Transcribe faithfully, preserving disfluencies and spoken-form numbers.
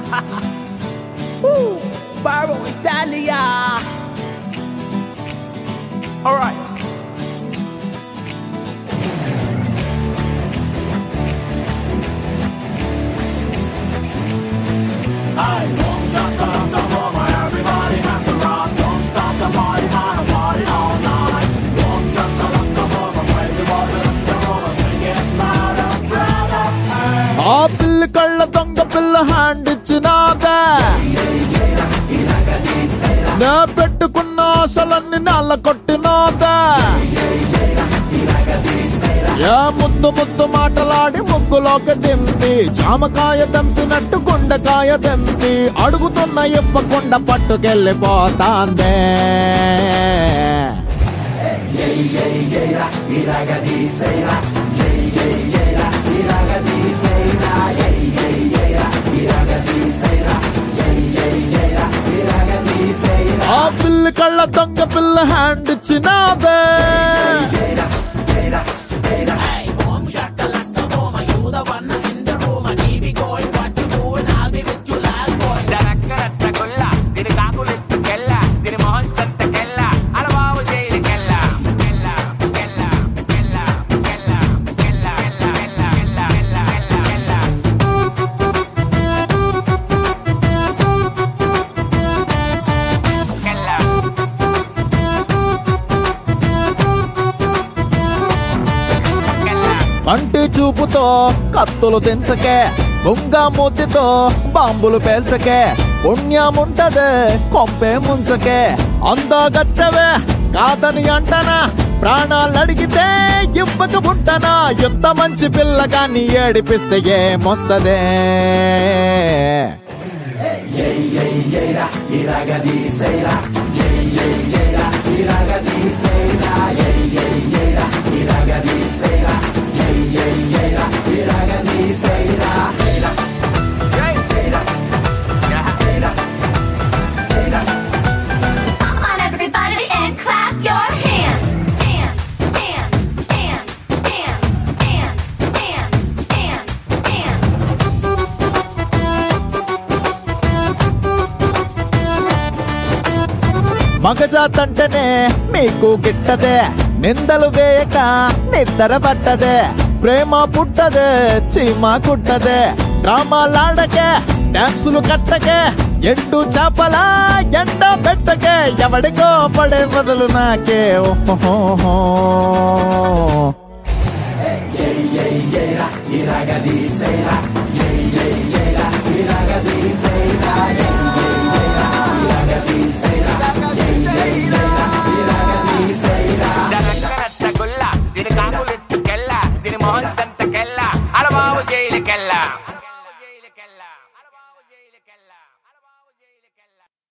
Woo! Baro Italia. All right. I won't shut the the mama, everybody hands are up. Don't stop the party, man, party all night. Won't shut the the mama, crazy boys in the room, sing it louder, brother. ఆ పిల్ల కళ్ళ దొంగ పిల్ల hand ఇచ్చినాదా, నా పెట్టుకున్న ఆశలన్నీ నల్ల కొట్టినాదా, yeah ముద్దు ముద్దు మాటలాడి ముగ్గులోకి దింపి జామకాయ దంపినట్టు గుండెకాయ దింపి అడుగుతున్న ఇవ్వకుండా పట్టుకెళ్ళిపోతాందే. ఆ పిల్ల కళ్ళ దొంగ పిల్ల హ్యాండ్ ఇచ్చినాదే, కంటి చూపుతో కత్తులు తెంచకే, బొంగ మూతితో బాంబులు పేల్చకే, పుణ్యముంటదే కొంపే ముంచకే, అందగత్తవే కాదని అంటనా, ప్రాణాలు అడిగితే ఇవ్వక పుట్టనా, ఎంత మంచి పిల్ల కానీ ఏడిపిస్తే ఏమొస్తదే. మగజాతంటేనే మీకు గిట్టదే, నిందలు వేయక నిద్ర పట్టదే, ప్రేమ పుట్టదే చీమ కుట్టదే, డ్రామాలాడకే డాన్సులు కట్టకే, ఎండు చేపలా ఎండ పెట్టకే, ఎవడికో పడే బదులు నాకే. ఓహో దీని కాకులెత్తుకెళ్ళ, దీని మొహం సంతకెళ్ళ, అలవావు జైలుకెళ్ళ.